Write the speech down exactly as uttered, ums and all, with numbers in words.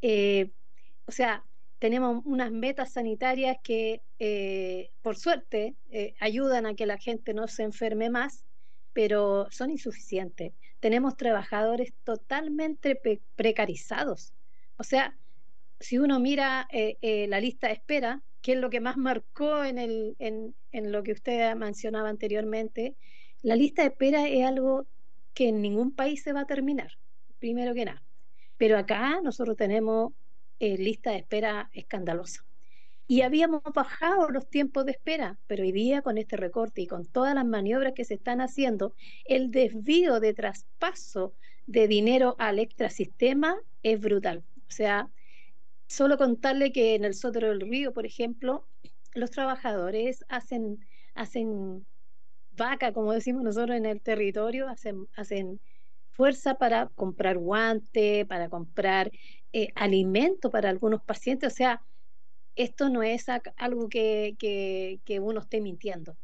Eh, o sea, tenemos unas metas sanitarias que, eh, por suerte, eh, ayudan a que la gente no se enferme más, pero son insuficientes. Tenemos trabajadores totalmente pe- precarizados. O sea, si uno mira eh, eh, la lista de espera, que es lo que más marcó en, el, en, en lo que usted mencionaba anteriormente, la lista de espera es algo que en ningún país se va a terminar, primero que nada. Pero acá nosotros tenemos eh, lista de espera escandalosa. Y habíamos bajado los tiempos de espera, pero hoy día con este recorte y con todas las maniobras que se están haciendo, el desvío de traspaso de dinero al extrasistema es brutal. O sea, solo contarle que en el Sotero del Río, por ejemplo, los trabajadores hacen, hacen vaca, como decimos nosotros en el territorio, hacen, hacen fuerza para comprar guante, para comprar eh, alimento para algunos pacientes. O sea, esto no es ac- algo que, que, que uno esté mintiendo.